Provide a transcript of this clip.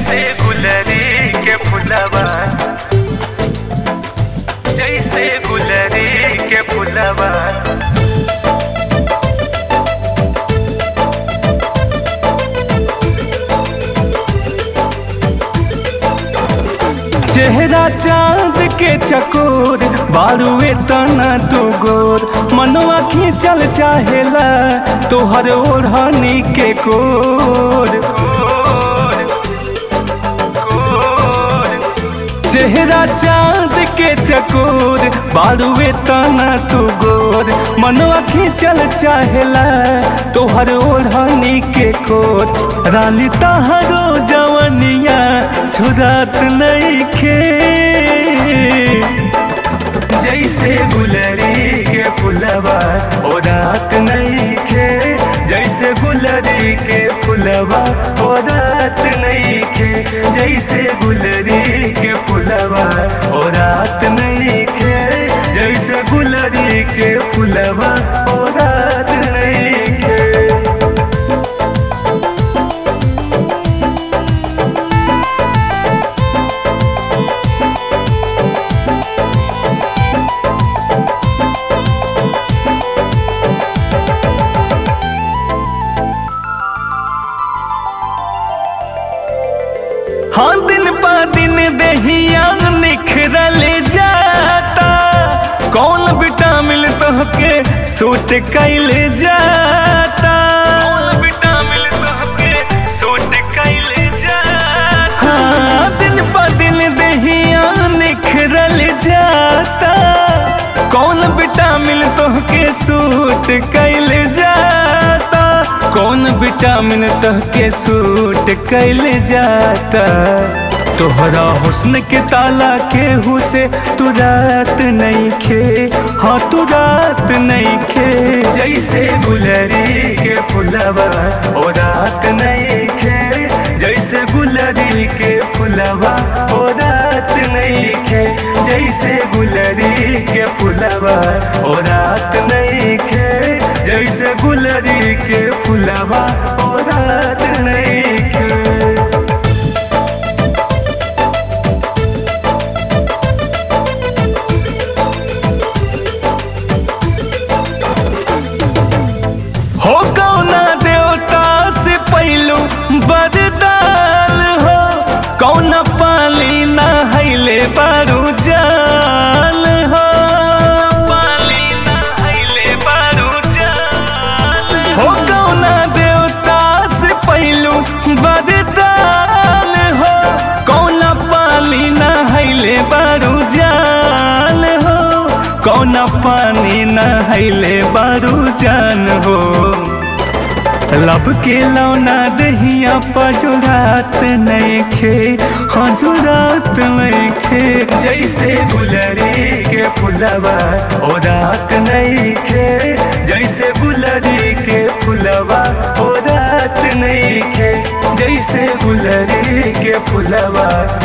जैसे गुलरी के फुलवा, जैसे गुलरी के फुलवा। चेहरा चांद के चकोर, बारुए तना तू गोर, मनवा खींचल चाहेला तोहर ओढ़नी के कोर। चेहरा चांद के चकोर, बारुए तना तू गोर, मनवा खींचल चाहेला तोहर ओढ़नी के कोर। रानी तहरो जवनिया छुरात नइखे, जैसे गुलरी के फुलवा ओ रात नइखे, जैसे गुलरी के फुलवा ओ रात नइखे, जैसे गुलरी के फुलवा ओ रात नइखे, जैसे गुलरी के फुलवा ओ रात नइखे। हाँ दिन पा दिन दहिया निखरल जाता, कौन विटामिन तोहके सूट कैल जाता, कौन विटामिन तोहके सूट कैल जाता। हाँ दिन पा दिन दहिया निखरल जाता, कौन विटामिन तोहके सूट कैल जाता, कौन विटामिन तोहके सूट कैल जाता। तोहरा हुस्न के ताला केहू से तू रात नइखे, हाँ तू रात नइखे, जैसे गुलरी के फुलवा ओ रात नइखे, जैसे गुलरी के फुलवा ओ रात नइखे, जैसे गुलरी के फुलवा ओ रात नइखे, जैसे गुलरी के फुलवा ओ रात नइखे। हो कौना देवता से पहलू बरदान हो, कौना पाली नहैले बारू जान हो, पाली नहैले बारू जान हो, कौना देवता से पहलू बरदान हो, कौना पाली नहैले बारू जान हो, कौना पानी नहैले बारू जान हो। लब के लौना दहिया पजुरात नइखे, हाँ जुरात नइखे, जैसे गुलरी के फुलवा ओ रात नइखे, जैसे गुलरी के फुलवा ओ रात नइखे, जैसे गुलरी के फुलवा